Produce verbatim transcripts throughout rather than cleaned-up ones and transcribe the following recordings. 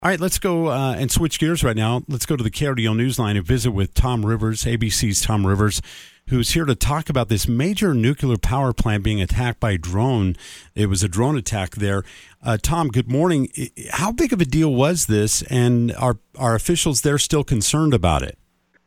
All right, let's go uh, and switch gears right now. Let's go to the K R D O Newsline and visit with Tom Rivers, A B C's Tom Rivers, who's here to talk about this major nuclear power plant being attacked by a drone. It was a drone attack there. Uh, Tom, good morning. How big of a deal was this, and are, are officials there still concerned about it?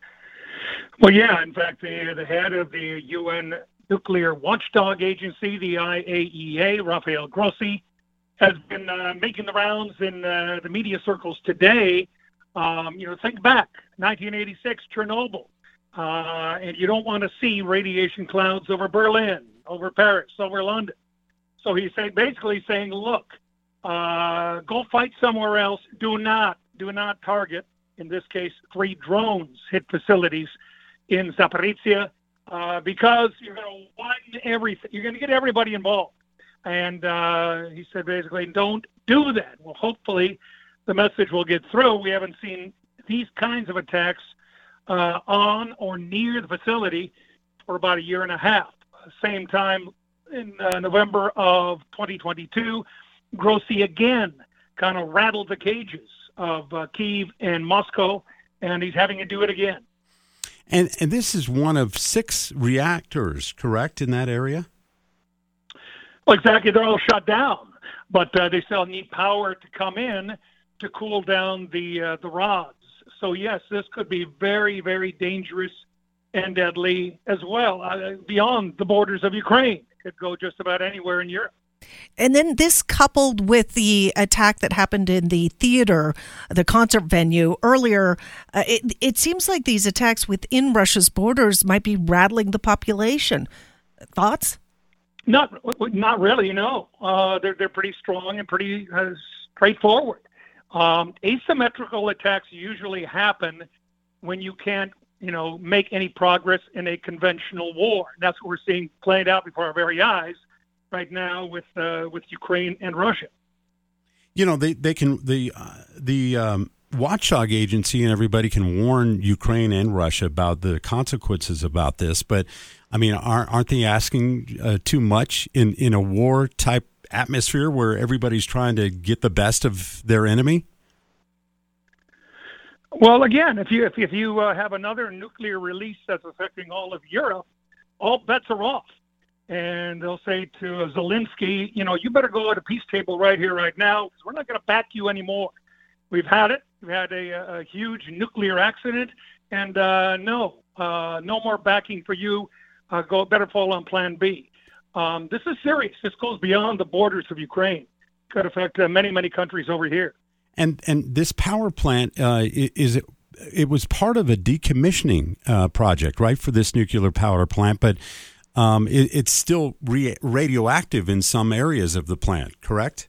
Well, yeah. In fact, the, the head of the U N Nuclear Watchdog Agency, the I A E A, Rafael Grossi, has been uh, making the rounds in uh, the media circles today. Um, you know, think back, nineteen eighty-six, Chernobyl. Uh, and you don't want to see radiation clouds over Berlin, over Paris, over London. So he's say, basically saying, look, uh, go fight somewhere else. Do not, do not target, in this case, three drones hit facilities in Zaporizhia uh, because you're going to widen everything. You're going to get everybody involved. And uh, he said, basically, don't do that. Well, hopefully the message will get through. We haven't seen these kinds of attacks uh, on or near the facility for about a year and a half. Same time in uh, November of twenty twenty-two, Grossi again kind of rattled the cages of uh, Kyiv and Moscow, and he's having to do it again. And, and this is one of six reactors, correct, in that area? Well, exactly. They're all shut down, but uh, they still need power to come in to cool down the uh, the rods. So, yes, this could be very, very dangerous and deadly as well, uh, beyond the borders of Ukraine. It could go just about anywhere in Europe. And then this coupled with the attack that happened in the theater, the concert venue earlier, uh, it, it seems like these attacks within Russia's borders might be rattling the population. Thoughts? Not, not really. No, uh, they're they're pretty strong and pretty uh, straightforward. Um, asymmetrical attacks usually happen when you can't, you know, make any progress in a conventional war. And that's what we're seeing played out before our very eyes right now with uh, with Ukraine and Russia. You know, they they can the uh, the um, watchdog agency and everybody can warn Ukraine and Russia about the consequences about this, but I mean, aren't aren't they asking uh, too much in, in a war type atmosphere where everybody's trying to get the best of their enemy? Well, again, if you if, if you uh, have another nuclear release that's affecting all of Europe, all bets are off. And they'll say to Zelensky, you know, you better go at a peace table right here, right now, because we're not going to back you anymore. We've had it. We've had a, a huge nuclear accident, and uh, no, uh, no more backing for you. Uh, go better fall on Plan B. Um, this is serious. This goes beyond the borders of Ukraine. Could affect uh, many, many countries over here. And and this power plant uh, is it? It was part of a decommissioning uh, project, right, for this nuclear power plant, but um, it, it's still re- radioactive in some areas of the plant, correct?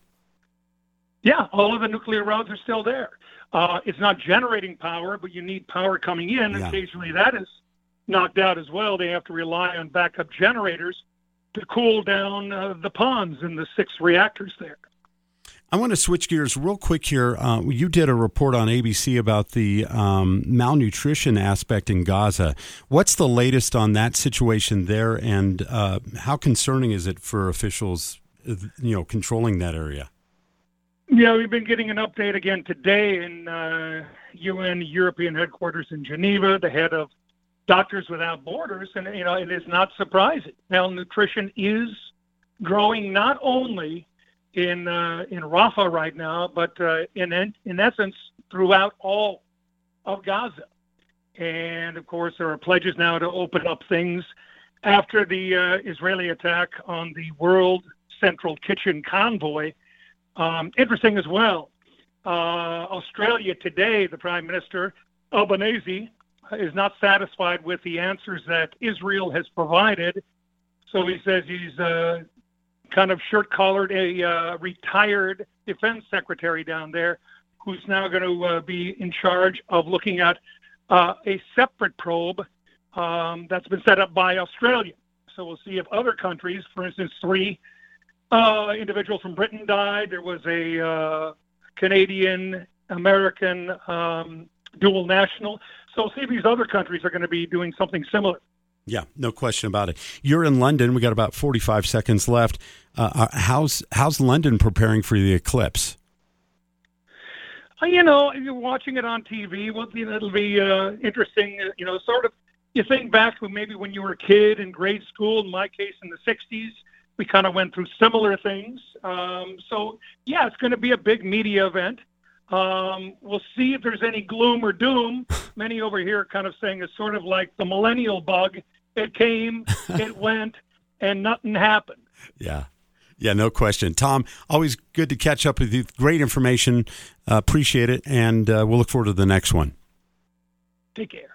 Yeah, all of the nuclear rods are still there. Uh, it's not generating power, but you need power coming in. Yeah. Occasionally that is knocked out as well. They have to rely on backup generators to cool down uh, the ponds in the six reactors there. I want to switch gears real quick here. Uh, you did a report on A B C about the um, malnutrition aspect in Gaza. What's the latest on that situation there, and uh, how concerning is it for officials, you know, controlling that area? Yeah, we've been getting an update again today in uh, U N European headquarters in Geneva. The head of Doctors Without Borders, and you know, it is not surprising. Malnutrition is growing not only in uh, in Rafah right now, but uh, in in essence throughout all of Gaza. And of course, there are pledges now to open up things after the uh, Israeli attack on the World Central Kitchen convoy. Um, interesting as well. Uh, Australia today, the Prime Minister Albanese is not satisfied with the answers that Israel has provided, so he says he's uh, kind of shirt-collared a uh, retired defense secretary down there who's now going to uh, be in charge of looking at uh, a separate probe um, that's been set up by Australia. So we'll see if other countries, for instance, three uh, individuals from Britain died. There was a uh, Canadian-American um, dual national. So we'll see if these other countries are going to be doing something similar. Yeah, no question about it. You're in London. We got about forty-five seconds left. Uh, how's how's London preparing for the eclipse? You know, you're watching it on T V. Well, you know, it'll be uh, interesting. uh, You know, sort of. You think back to maybe when you were a kid in grade school. In my case, in the sixties, we kind of went through similar things. Um, so, yeah, it's going to be a big media event. Um, we'll see if there's any gloom or doom. Many over here are kind of saying it's sort of like the millennial bug. It came, it went, and nothing happened. Yeah. Yeah, no question. Tom, always good to catch up with you. Great information. Uh, appreciate it. And uh, we'll look forward to the next one. Take care.